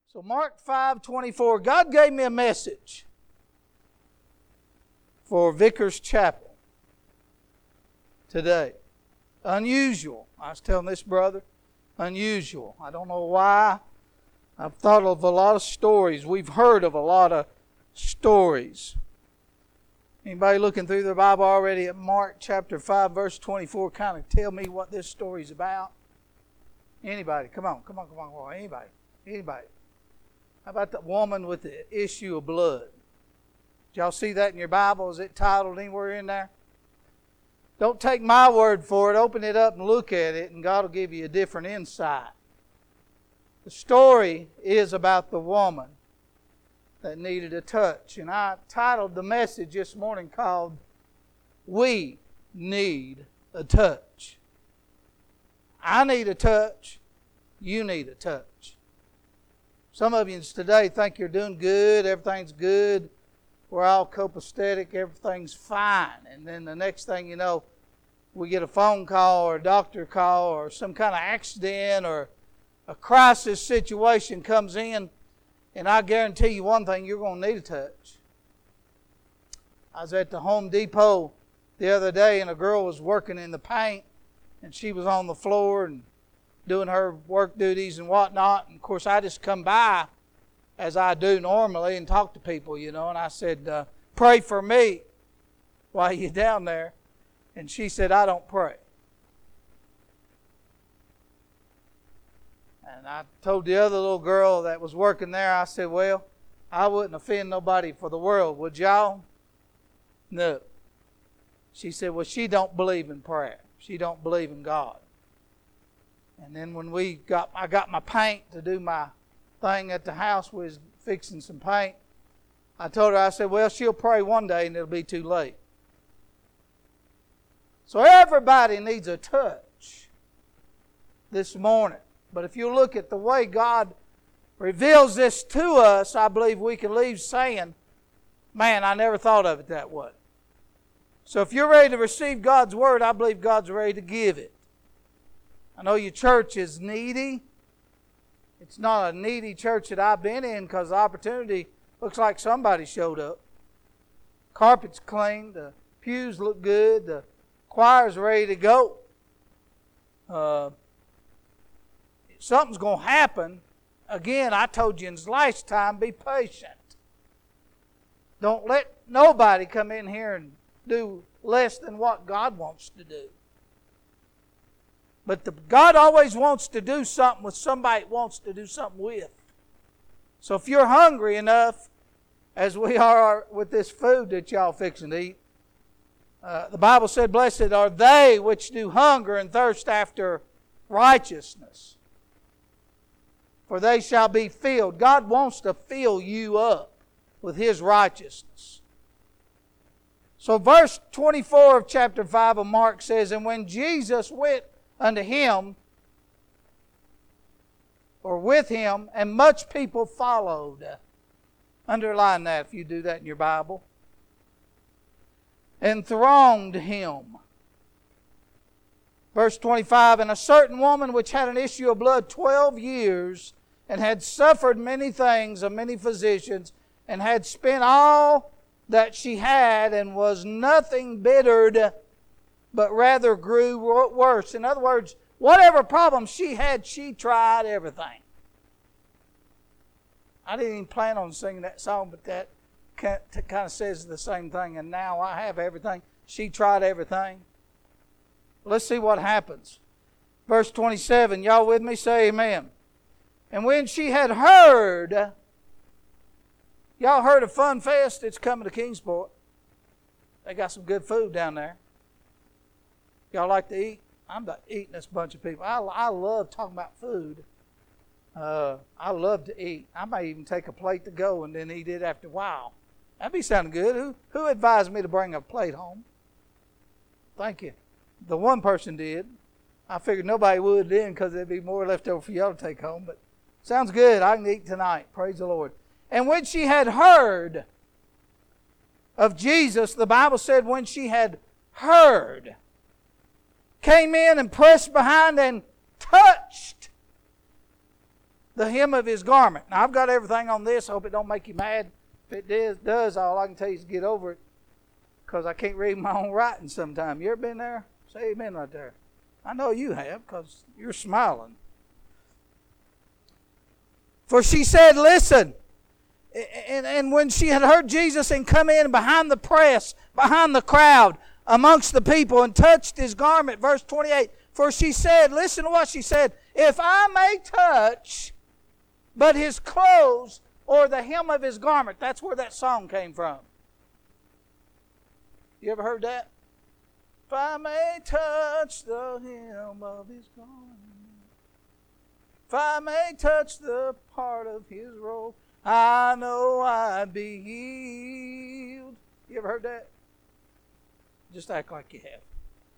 So Mark 5:24, God gave me a message for Vickers Chapel today. Unusual. I was telling this brother, unusual. I don't know why. I've thought of a lot of stories. We've heard of a lot of stories. Anybody looking through their Bible already at Mark chapter 5 verse 24 kind of tell me what this story's about? Anybody? Come on. Anybody? How about the woman with the issue of blood? Did y'all see that in your Bible? Is it titled anywhere in there? Don't take my word for it. Open it up and look at it, and God will give you a different insight. The story is about the woman that needed a touch. And I titled the message this morning called, We Need a Touch. I need a touch. You need a touch. Some of you today think you're doing good, everything's good, we're all copacetic, everything's fine. And then the next thing you know, we get a phone call or a doctor call or some kind of accident or a crisis situation comes in, and I guarantee you one thing, you're going to need a touch. I was at the Home Depot the other day, and a girl was working in the paint, and she was on the floor and doing her work duties and whatnot. And of course, I just come by as I do normally and talk to people, and I said, pray for me while you're down there. And she said, I don't pray. And I told the other little girl that was working there, I said, well, I wouldn't offend nobody for the world, would y'all? No. She said, well, she don't believe in prayer. She don't believe in God. And then when I got my paint to do my thing at the house, we was fixing some paint. I told her, I said, well, she'll pray one day and it'll be too late. So everybody needs a touch this morning. But if you look at the way God reveals this to us, I believe we can leave saying, man, I never thought of it that way. So if you're ready to receive God's Word, I believe God's ready to give it. I know your church is needy. It's not a needy church that I've been in because the opportunity looks like somebody showed up. Carpet's clean. The pews look good. The choir's ready to go. Something's going to happen. Again, I told you in the last time, be patient. Don't let nobody come in here and do less than what God wants to do. But God always wants to do something with somebody He wants to do something with. So if you're hungry enough, as we are with this food that y'all fixing to eat, the Bible said, blessed are they which do hunger and thirst after righteousness, for they shall be filled. God wants to fill you up with His righteousness. So verse 24 of chapter 5 of Mark says, and when Jesus went unto him, or with him, and much people followed. Underline that if you do that in your Bible. And thronged him. Verse 25, and a certain woman which had an issue of blood 12 years, and had suffered many things of many physicians, and had spent all that she had, and was nothing bettered, but rather grew worse. In other words, whatever problem she had, she tried everything. I didn't even plan on singing that song, but that kind of says the same thing. And now I have everything. She tried everything. Let's see what happens. Verse 27, y'all with me? Say amen. And when she had heard, y'all heard of Fun Fest? It's coming to Kingsport. They got some good food down there. Y'all like to eat? I'm about eating this bunch of people. I love talking about food. I love to eat. I may even take a plate to go and then eat it after a while. That'd be sounding good. Who advised me to bring a plate home? Thank you. The one person did. I figured nobody would then because there'd be more left over for y'all to take home. But sounds good. I can eat tonight. Praise the Lord. And when she had heard of Jesus, the Bible said when she had heard, came in and pressed behind and touched the hem of his garment. Now, I've got everything on this. I hope it don't make you mad. If it does, all I can tell you is get over it, because I can't read my own writing sometimes. You ever been there? Say amen right there. I know you have, because you're smiling. For she said, listen. And when she had heard Jesus and come in behind the press, behind the crowd, amongst the people, and touched his garment, verse 28, for she said, listen to what she said, if I may touch but his clothes or the hem of his garment. That's where that song came from. You ever heard that? If I may touch the hem of his garment, if I may touch the part of his robe, I know I'd be healed. You ever heard that? Just act like you have.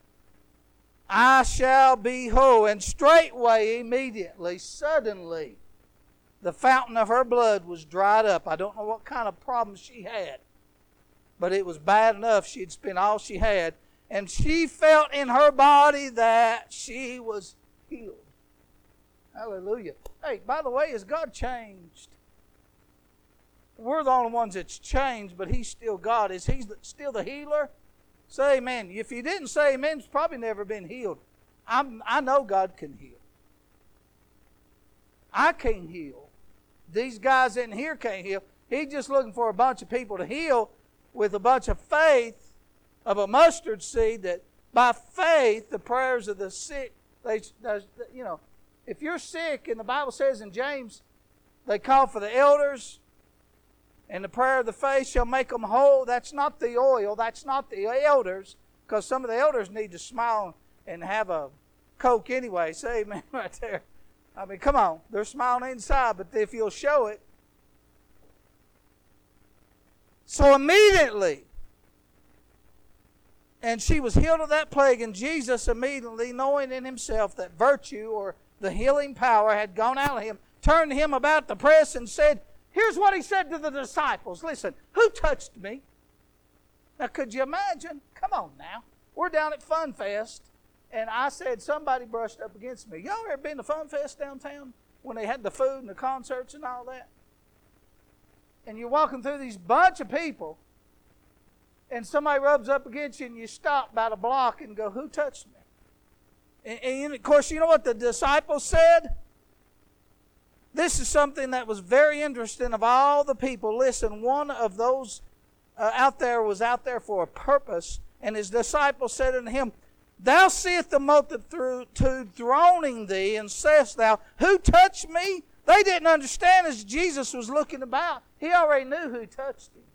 I shall be whole. And straightway, immediately, suddenly, the fountain of her blood was dried up. I don't know what kind of problem she had, but it was bad enough. She'd spent all she had, and she felt in her body that she was healed. Hallelujah. Hey, by the way, has God changed? We're the only ones that's changed, but He's still God. Is He still the healer? Say amen. If you didn't say amen, it's probably never been healed. I know God can heal. I can't heal. These guys in here can't heal. He's just looking for a bunch of people to heal with a bunch of faith of a mustard seed, that by faith the prayers of the sick, if you're sick, and the Bible says in James, they call for the elders, and the prayer of the faith shall make them whole. That's not the oil. That's not the elders, because some of the elders need to smile and have a Coke anyway. Say amen right there. I mean, come on. They're smiling inside, but if you'll show it. So immediately, and she was healed of that plague, and Jesus immediately, knowing in himself that virtue or the healing power had gone out of him, turned him about the press and said, here's what he said to the disciples. Listen, who touched me? Now, could you imagine? Come on now. We're down at Fun Fest, and I said somebody brushed up against me. Y'all ever been to Fun Fest downtown when they had the food and the concerts and all that? And you're walking through these bunch of people, and somebody rubs up against you, and you stop about a block and go, who touched me? And of course, you know what the disciples said? This is something that was very interesting of all the people. Listen, one of those was out there for a purpose, and his disciples said unto him, Thou seest the multitude thronging thee, and sayest thou, who touched me? They didn't understand as Jesus was looking about. He already knew who touched him.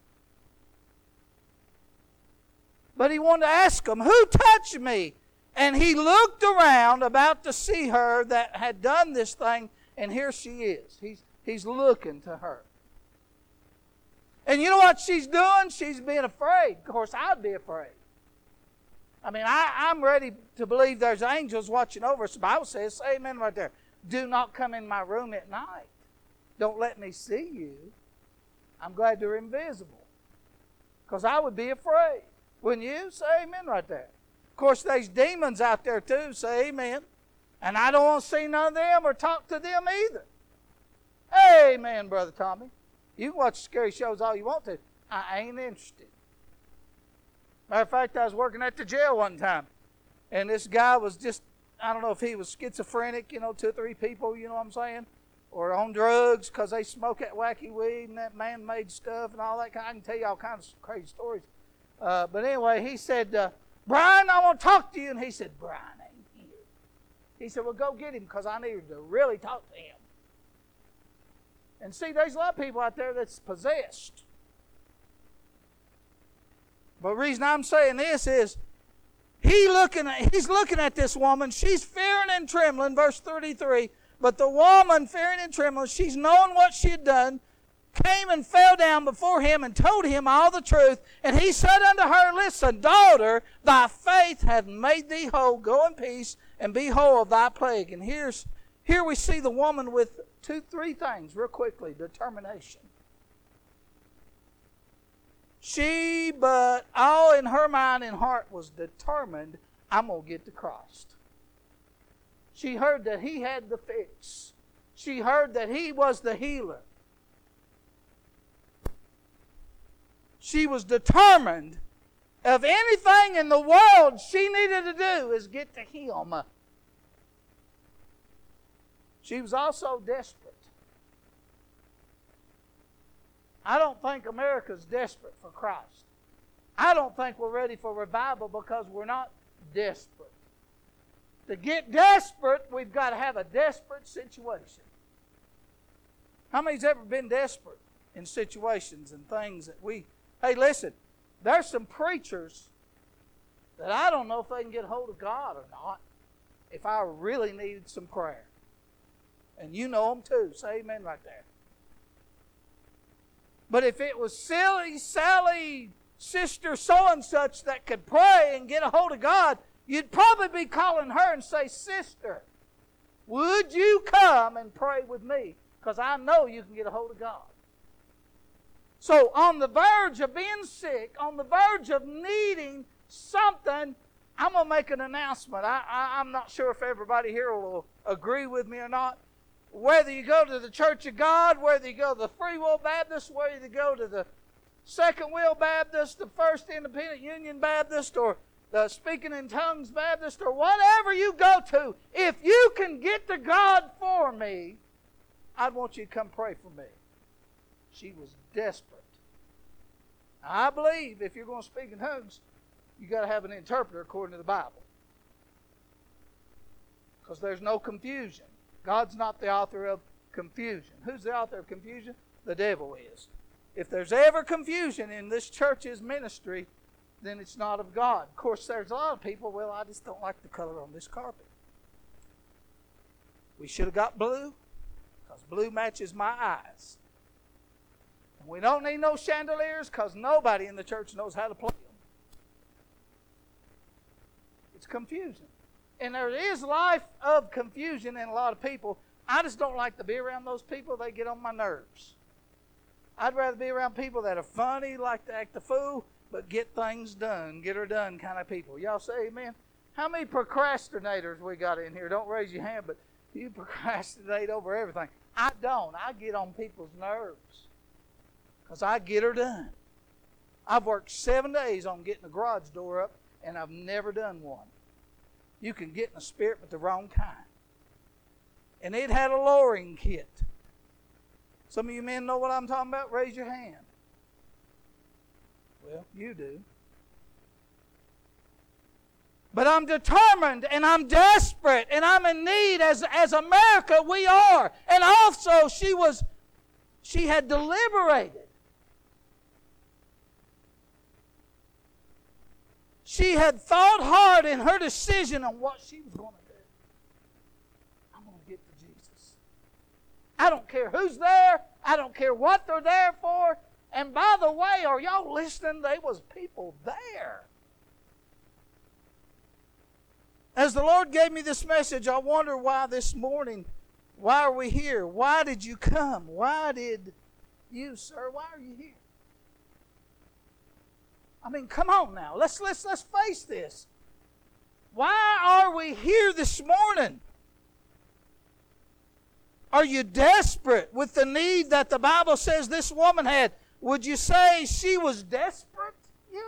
But he wanted to ask them, who touched me? And he looked around about to see her that had done this thing, and here she is. He's looking to her. And you know what she's doing? She's being afraid. Of course, I'd be afraid. I mean, I'm ready to believe there's angels watching over us. The Bible says, say amen right there. Do not come in my room at night. Don't let me see you. I'm glad you're invisible. Because I would be afraid. Wouldn't you? Say amen right there. Of course, there's demons out there too. Say amen. And I don't want to see none of them or talk to them either. Amen, Brother Tommy. You can watch scary shows all you want to. I ain't interested. Matter of fact, I was working at the jail one time. And this guy was just, I don't know if he was schizophrenic, 2 or 3 people, you know what I'm saying? Or on drugs because they smoke that wacky weed and that man-made stuff and all that. I can tell you all kinds of crazy stories. But anyway, he said, Brian, I want to talk to you. And he said, Brian ain't here. He said, well, go get him because I need to really talk to him. And see, there's a lot of people out there that's possessed. But the reason I'm saying this is, he's looking at this woman. She's fearing and trembling, verse 33. But the woman, fearing and trembling, she's knowing what she had done, came and fell down before him and told him all the truth. And he said unto her, listen, daughter, thy faith hath made thee whole. Go in peace and be whole of thy plague. And here we see the woman with 3 things real quickly. Determination. She, but all in her mind and heart was determined, I'm going to get to Christ. She heard that he had the fix. she heard that He was the healer. She was determined of anything in the world she needed to do is get to Him. She was also desperate. I don't think America's desperate for Christ. I don't think we're ready for revival because we're not desperate. To get desperate, we've got to have a desperate situation. How many's ever been desperate in situations and things that we... Hey, listen, there's some preachers that I don't know if they can get a hold of God or not if I really needed some prayer. And you know them too. Say amen right there. But if it was silly Sally, sister so-and-such that could pray and get a hold of God, you'd probably be calling her and say, Sister, would you come and pray with me? Because I know you can get a hold of God. So on the verge of being sick, on the verge of needing something, I'm going to make an announcement. I'm not sure if everybody here will agree with me or not. Whether you go to the Church of God, whether you go to the Free Will Baptist, whether you go to the Second Will Baptist, the First Independent Union Baptist, or the Speaking in Tongues Baptist, or whatever you go to, if you can get to God for me, I'd want you to come pray for me. She was desperate. I believe if you're going to speak in tongues, you've got to have an interpreter according to the Bible. Because there's no confusion. God's not the author of confusion. Who's the author of confusion? The devil is. If there's ever confusion in this church's ministry, then it's not of God. Of course, there's a lot of people, well, I just don't like the color on this carpet. We should have got blue, because blue matches my eyes. And we don't need no chandeliers, because nobody in the church knows how to play them. It's confusion. And there is life of confusion in a lot of people. I just don't like to be around those people. They get on my nerves. I'd rather be around people that are funny, like to act a fool, but get things done, get her done kind of people. Y'all say amen? How many procrastinators we got in here? Don't raise your hand, but you procrastinate over everything. I don't. I get on people's nerves because I get her done. I've worked 7 days on getting the garage door up, and I've never done one. You can get in the spirit, but the wrong kind. And it had a lowering kit. Some of you men know what I'm talking about? Raise your hand. Well, you do. But I'm determined and I'm desperate and I'm in need as America we are. And also she had deliberated. She had thought hard in her decision on what she was going to do. I'm going to get to Jesus. I don't care who's there. I don't care what they're there for. And by the way, are y'all listening? There was people there. As the Lord gave me this message, I wonder why this morning, why are we here? Why did you come? Why did you, sir, why are you here? I mean, come on now. Let's face this. Why are we here this morning? Are you desperate with the need that the Bible says this woman had? Would you say she was desperate? Yeah.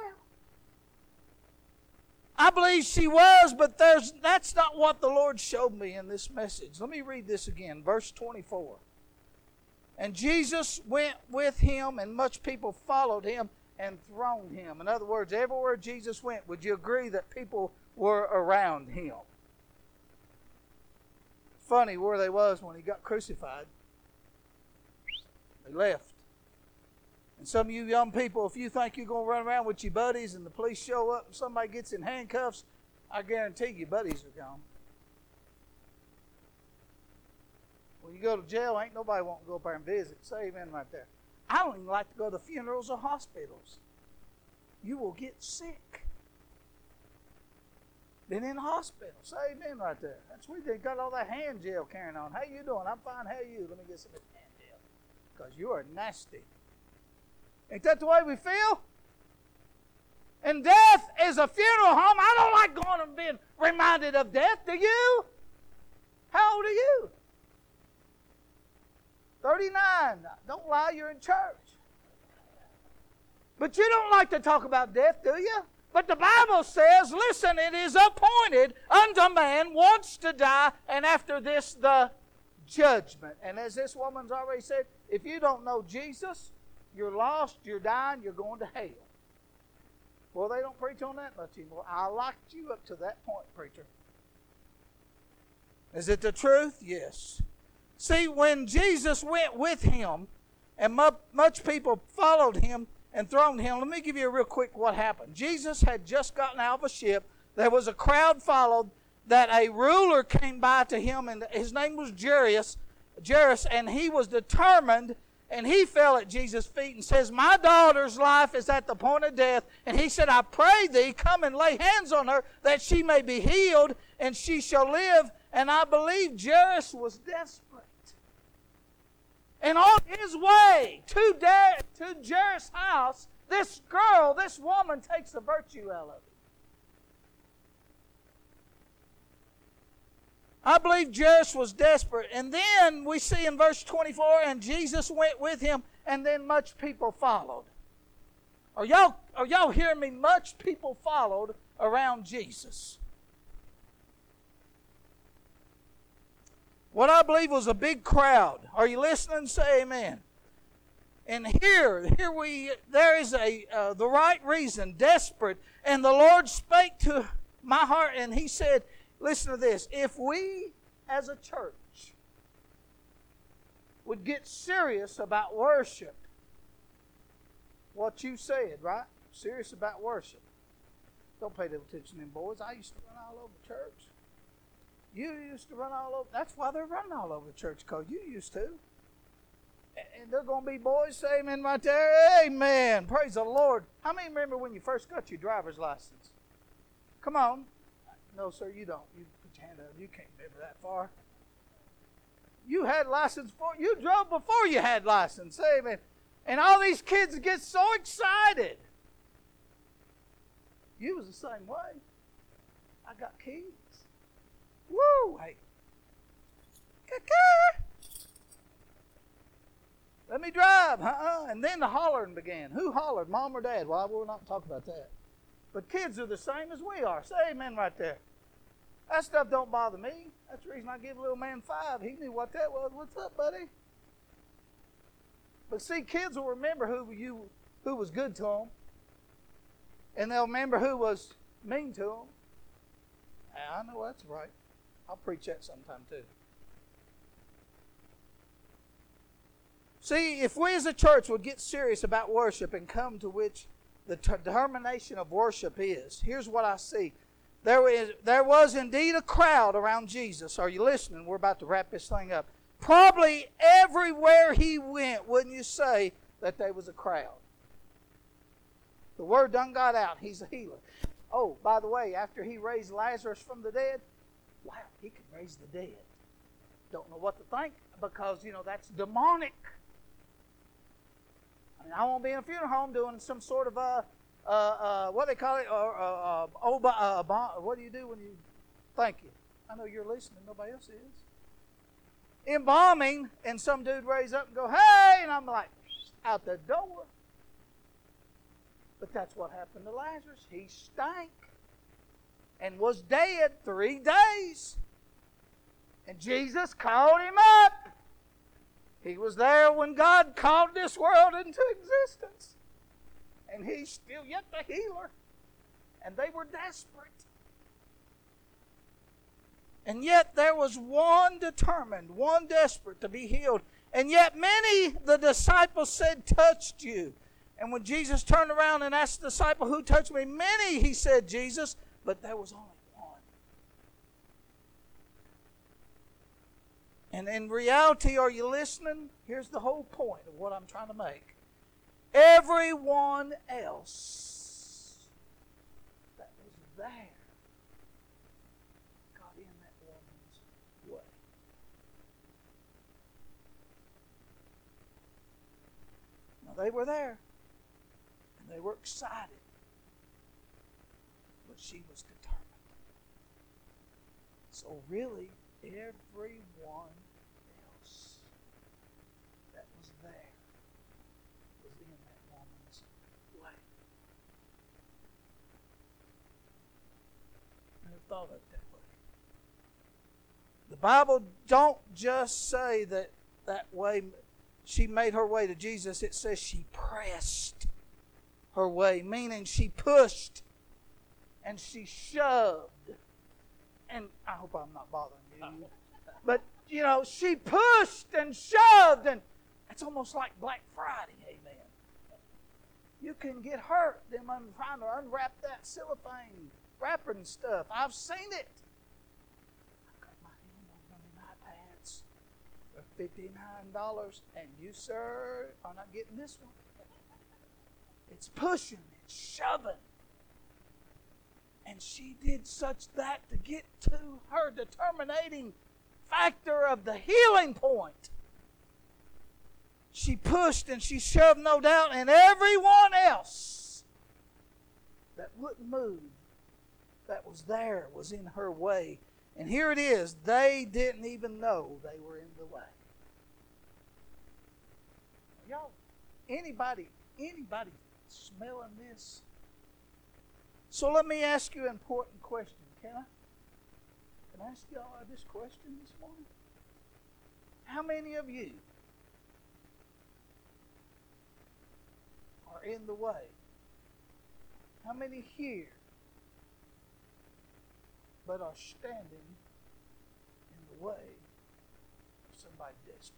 I believe she was, but that's not what the Lord showed me in this message. Let me read this again, verse 24. And Jesus went with him, and much people followed him and thronged him. In other words, everywhere Jesus went, would you agree that people were around him? Funny where they was when he got crucified. They left. And some of you young people, if you think you're going to run around with your buddies and the police show up and somebody gets in handcuffs, I guarantee your buddies are gone. When you go to jail, ain't nobody want to go up there and visit. Say amen right there. I don't even like to go to funerals or hospitals. You will get sick. Been in the hospital. Say amen right there. That's where they got all that hand gel carrying on. How you doing? I'm fine. How are you? Let me get some of this hand gel. Because you are nasty. Ain't that the way we feel? And death is a funeral home. I don't like going and being reminded of death. Do you? How old are you? 39. Don't lie, you're in church. But you don't like to talk about death, do you? But the Bible says, listen, it is appointed unto man once to die, and after this the judgment. And as this woman's already said, if you don't know Jesus, you're lost, you're dying, you're going to hell. Well, they don't preach on that much anymore. I locked you up to that point, preacher. Is it the truth? Yes. See, when Jesus went with him, and much people followed him and thronged him, let me give you a real quick what happened. Jesus had just gotten out of a ship. There was a crowd followed, that a ruler came by to him, and his name was Jairus, and he was determined, and he fell at Jesus' feet and says, my daughter's life is at the point of death. And he said, I pray thee, come and lay hands on her, that she may be healed, and she shall live. And I believe Jairus was desperate. And on his way to Jairus' house, this girl, this woman, takes the virtue out of it. I believe Jairus was desperate. And then we see in verse 24, and Jesus went with him, and then much people followed. Are y'all hearing me? Much people followed around Jesus. What I believe was a big crowd. Are you listening? Say amen. And there is the right reason, desperate. And the Lord spake to my heart, and he said, listen to this. If we as a church would get serious about worship, what you said, right? Serious about worship. Don't pay no attention to them boys. I used to run all over the church. You used to run all over. That's why they're running all over the church, because you used to. And they're going to be boys, say amen right there. Amen. Praise the Lord. How many remember when you first got your driver's license? Come on. No, sir, you don't. You put your hand up. You can't remember that far. You had license before. You drove before you had license. Say amen. And all these kids get so excited. You was the same way. I got keys. Woo! Hey. Let me drive. And then the hollering began. Who hollered, mom or dad? Well, we'll not talk about that. But kids are the same as we are. Say amen right there. That stuff don't bother me. That's the reason I give little man 5. He knew what that was. What's up, buddy? But see, kids will remember who was good to them. And they'll remember who was mean to them. I know that's right. I'll preach that sometime too. See, if we as a church would get serious about worship and come to which the determination of worship is, here's what I see. There was indeed a crowd around Jesus. Are you listening? We're about to wrap this thing up. Probably everywhere he went, wouldn't you say that there was a crowd? The word done got out. He's a healer. Oh, by the way, after he raised Lazarus from the dead, wow, he can raise the dead. Don't know what to think, because, that's demonic. I mean, I won't be in a funeral home doing some sort of what they call it, what do you do when you, thank you. I know you're listening, nobody else is. Embalming, and some dude raise up and go, hey, and I'm like, out the door. But that's what happened to Lazarus. He stank and was dead 3 days. And Jesus called him up. He was there when God called this world into existence. And he's still yet the healer. And they were desperate. And yet there was one determined, one desperate to be healed. And yet many, the disciples said, touched you. And when Jesus turned around and asked the disciple, who touched me? Many, he said, Jesus. But there was only one. And in reality, are you listening? Here's the whole point of what I'm trying to make. Everyone else that was there got in that woman's way. Now they were there. And they were excited. But she was determined. So really, everyone else thought of it that way. The Bible don't just say that way she made her way to Jesus. It says she pressed her way, meaning she pushed and she shoved. And I hope I'm not bothering you. But, she pushed and shoved, and it's almost like Black Friday, amen. You can get hurt them trying to unwrap that cellophane wrapper and stuff. I've seen it. I've got my hand on one of my iPads. They're $59, and you, sir, are not getting this one. It's pushing, it's shoving. And she did such that to get to her determining factor of the healing point. She pushed and she shoved, no doubt, and everyone else that wouldn't move, that was there, was in her way. And here it is, they didn't even know they were in the way. Y'all, anybody smelling this? So let me ask you an important question. Can I ask y'all this question this morning? How many of you are in the way? How many here but are standing in the way of somebody desperate?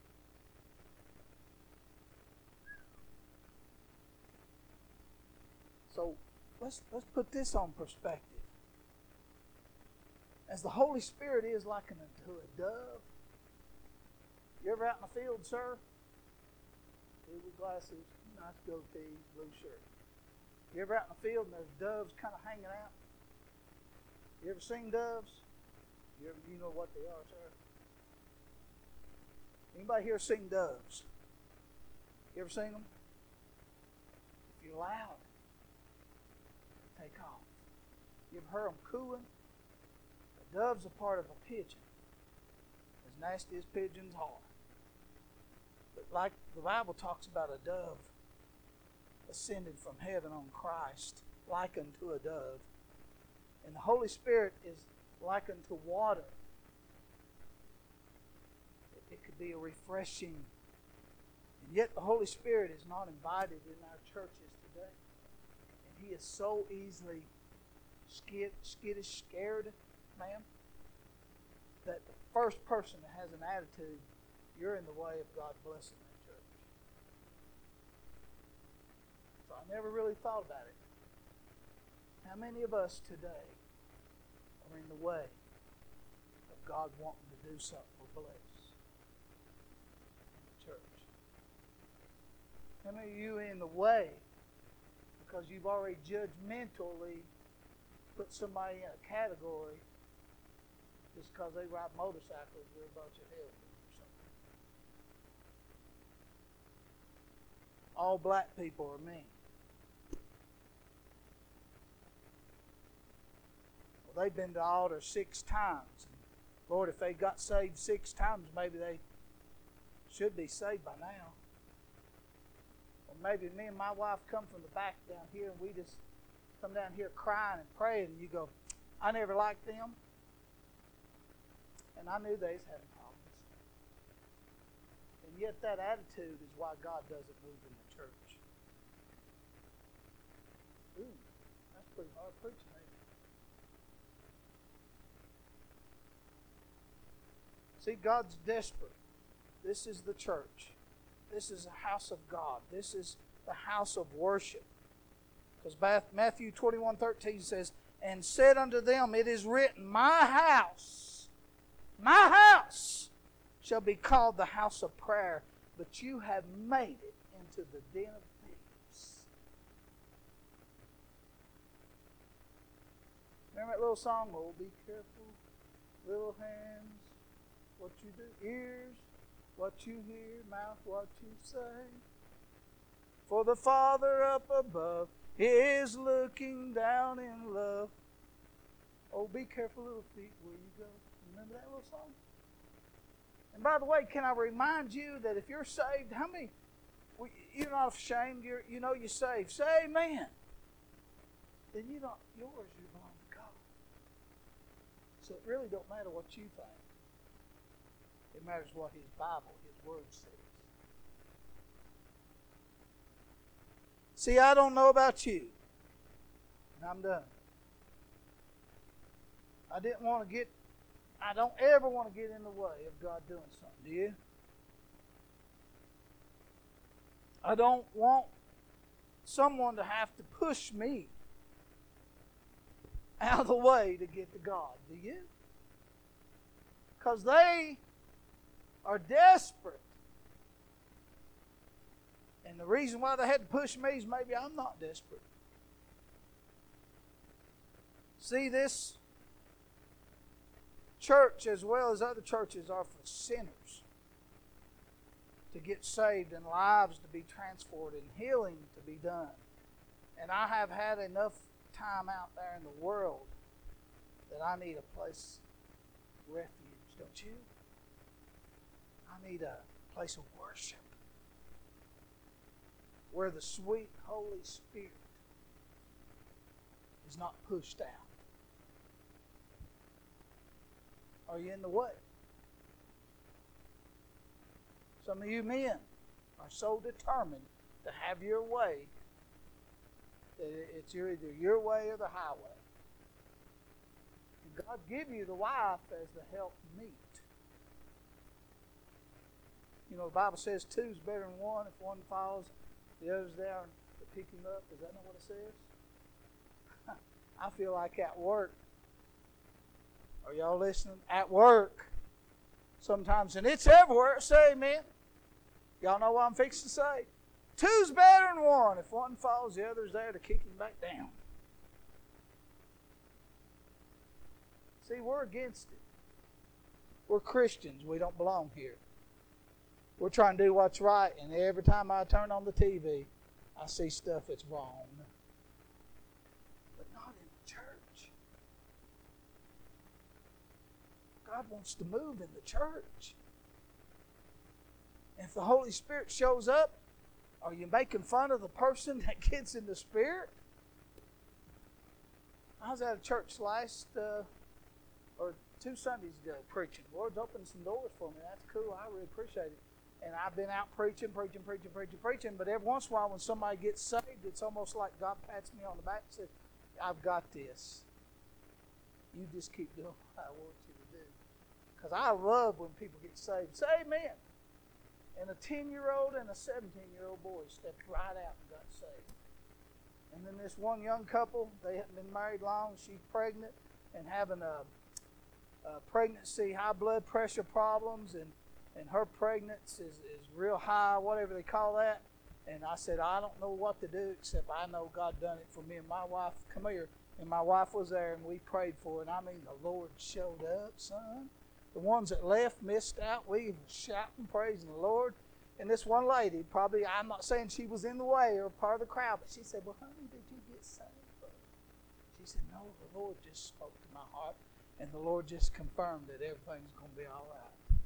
So let's put this on perspective. As the Holy Spirit is likened unto a dove. You ever out in the field, sir? Blue with glasses, nice goatee, blue shirt. You ever out in the field and there's doves kind of hanging out? You ever seen doves? You know what they are, sir? Anybody here seen doves? You ever seen them? If you're loud, take off. You ever heard them cooing? A dove's a part of a pigeon. As nasty as pigeons are. But like the Bible talks about a dove ascended from heaven on Christ, likened to a dove. And the Holy Spirit is likened to water. It could be a refreshing. And yet the Holy Spirit is not invited in our churches today. And He is so easily skittish, scared, ma'am, that the first person that has an attitude, you're in the way of God blessing that church. So I never really thought about it. How many of us today are in the way of God wanting to do something for bless in the church? How many of you are in the way because you've already judgmentally put somebody in a category just because they ride motorcycles, they're a bunch of hellboys or something? All black people are mean. Well, they've been to the altar 6 times. Lord, if they got saved 6 times, maybe they should be saved by now. Or maybe me and my wife come from the back down here and we just come down here crying and praying, and you go, I never liked them. And I knew they was having problems. And yet that attitude is why God doesn't move in the church. Ooh, that's pretty hard preaching, ain't it? See, God's desperate. This is the church. This is a house of God. This is the house of worship. Because Matthew 21:13 says, and said unto them, it is written, my house shall be called the house of prayer, but you have made it into the den of thieves. Remember that little song, oh, be careful, little hands, what you do, ears, what you hear, mouth, what you say. For the Father up above is looking down in love. Oh, be careful, little feet, where you go. Remember that little song? And by the way, can I remind you that if you're saved, how many, you're not ashamed, you know you're saved. Say amen. Then yours, you belong to God. So it really don't matter what you think. It matters what His Bible, His Word says. See, I don't know about you. And I'm done. I don't ever want to get in the way of God doing something. Do you? I don't want someone to have to push me out of the way to get to God. Do you? Because they are desperate. And the reason why they had to push me is maybe I'm not desperate. See, this church, as well as other churches, are for sinners to get saved and lives to be transformed and healing to be done. And I have had enough time out there in the world that I need a place of refuge, don't you? I need a place of worship where the sweet Holy Spirit is not pushed out. Are you in the way? Some of you men are so determined to have your way that it's either your way or the highway. And God give you the wife as the help meet. You know, the Bible says two is better than one. If one falls, the other's there to pick him up. Is that not what it says? I feel like at work. Are y'all listening? At work. Sometimes, and it's everywhere. Say amen. Y'all know what I'm fixing to say? Two's better than one. If one falls, the other's there to kick him back down. See, we're against it. We're Christians. We don't belong here. We're trying to do what's right, and every time I turn on the TV, I see stuff that's wrong. But not in the church. God wants to move in the church. If the Holy Spirit shows up, are you making fun of the person that gets in the Spirit? I was at a church or 2 Sundays ago preaching. The Lord's opened some doors for me. That's cool. I really appreciate it. And I've been out preaching, but every once in a while when somebody gets saved, it's almost like God pats me on the back and says, I've got this. You just keep doing what I want you to do. Because I love when people get saved. Say amen. And a 10-year-old and a 17-year-old boy stepped right out and got saved. And then this one young couple, they hadn't been married long. She's pregnant and having a pregnancy, high blood pressure problems, and her pregnancy is real high, whatever they call that. And I said, I don't know what to do except I know God done it for me and my wife. Come here. And my wife was there, and we prayed for it. And I mean, the Lord showed up, son. The ones that left missed out. We were shouting, praising the Lord. And this one lady, probably, I'm not saying she was in the way or part of the crowd, but she said, well, honey, did you get saved? She said, no, the Lord just spoke to my heart, and the Lord just confirmed that everything's going to be all right.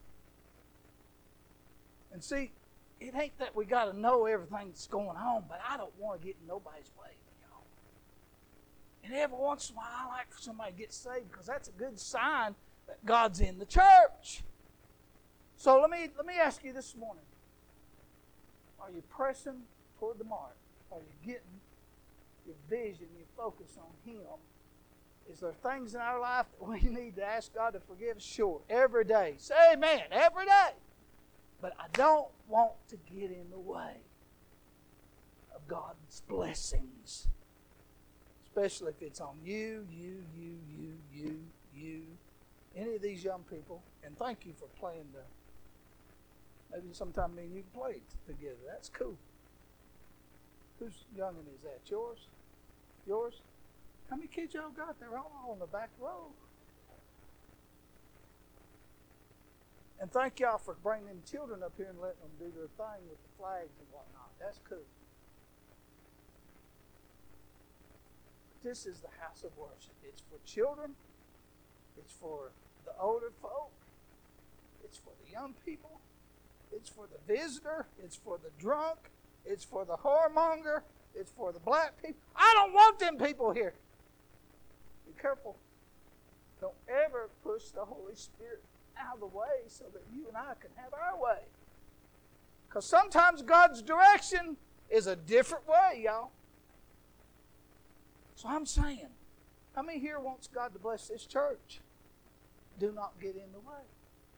And see, it ain't that we got to know everything that's going on, but I don't want to get in nobody's way, y'all. And every once in a while, I like for somebody to get saved because that's a good sign that God's in the church. So let me ask you this morning. Are you pressing toward the mark? Are you getting your vision, your focus on Him? Is there things in our life that we need to ask God to forgive us? Sure. Every day. Say amen. Every day. But I don't want to get in the way of God's blessings. Especially if it's on you. Any of these young people. And thank you for playing maybe sometime me and you can play together. That's cool. Whose youngin' is that? Yours? Yours? How many kids y'all got? They're all on the back row. And thank y'all for bringing them children up here and letting them do their thing with the flags and whatnot. That's cool. This is the house of worship. It's for children. It's for the older folk. It's for the young people. It's for the visitor. It's for the drunk. It's for the whoremonger. It's for the black people. I don't want them people here. Be careful. Don't ever push the Holy Spirit out of the way so that you and I can have our way. Because sometimes God's direction is a different way, y'all. So I'm saying, how many here wants God to bless this church? Do not get in the way.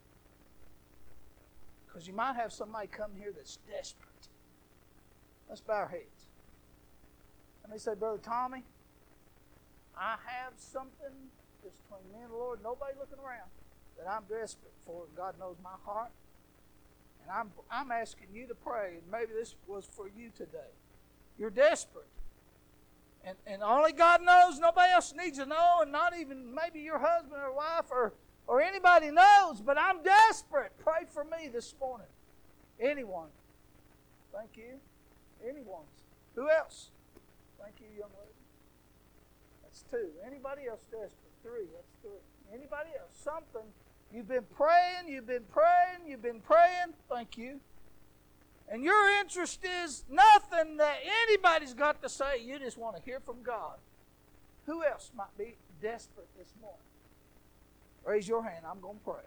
Because you might have somebody come here that's desperate. Let's bow our heads. And they say, Brother Tommy, I have something just between me and the Lord, nobody looking around, that I'm desperate for. God knows my heart. And I'm asking you to pray, and maybe this was for you today. You're desperate. And only God knows, nobody else needs to know, and not even maybe your husband or wife or anybody knows, but I'm desperate. Pray for me this morning. Anyone. Thank you. Anyone. Who else? Thank you, young lady. That's two. Anybody else desperate? Three. That's three. Anybody else? Something. You've been praying, you've been praying, you've been praying. Thank you. And your interest is nothing that anybody's got to say. You just want to hear from God. Who else might be desperate this morning? Raise your hand. I'm going to pray.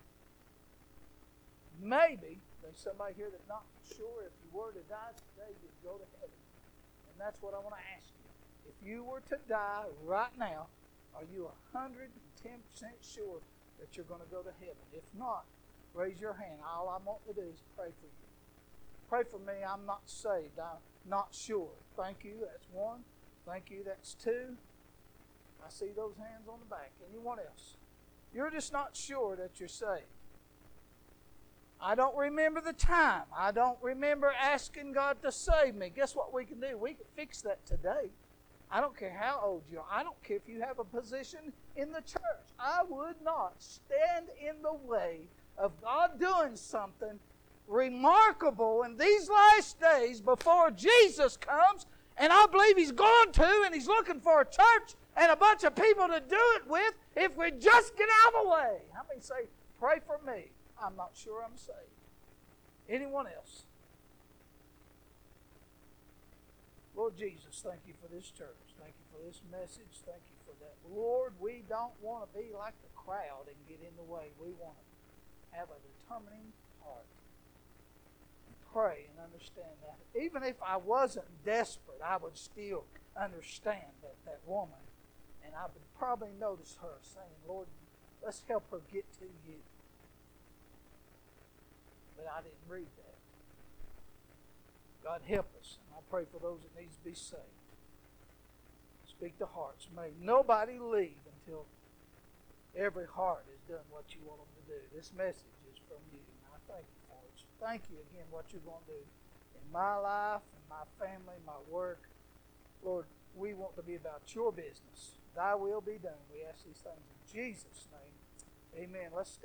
Maybe there's somebody here that's not sure if you were to die today, you'd go to heaven. And that's what I want to ask you. If you were to die right now, are you 110% sure that you're going to go to heaven? If not, raise your hand. All I want to do is pray for you. Pray for me. I'm not saved. I'm not sure. Thank you. That's one. Thank you. That's two. I see those hands on the back. Anyone else? You're just not sure that you're saved. I don't remember the time. I don't remember asking God to save me. Guess what we can do? We can fix that today. I don't care how old you are. I don't care if you have a position in the church. I would not stand in the way of God doing something remarkable in these last days before Jesus comes. And I believe He's going to, and He's looking for a church and a bunch of people to do it with if we just get out of the way. How many say, pray for me? I'm not sure I'm saved. Anyone else? Lord Jesus, thank you for this church. Thank you for this message. Thank you for that. Lord, we don't want to be like the crowd and get in the way. We want to have a determining heart. And pray and understand that. Even if I wasn't desperate, I would still understand that woman. And I would probably notice her saying, Lord, let's help her get to you. But I didn't read that. God help us. And I pray for those that need to be saved. Speak to hearts. May nobody leave until every heart has done what you want them to do. This message is from you. And I thank you for it. Thank you again what you're going to do in my life, in my family, my work. Lord, we want to be about your business. Thy will be done. We ask these things in Jesus' name. Amen. Let's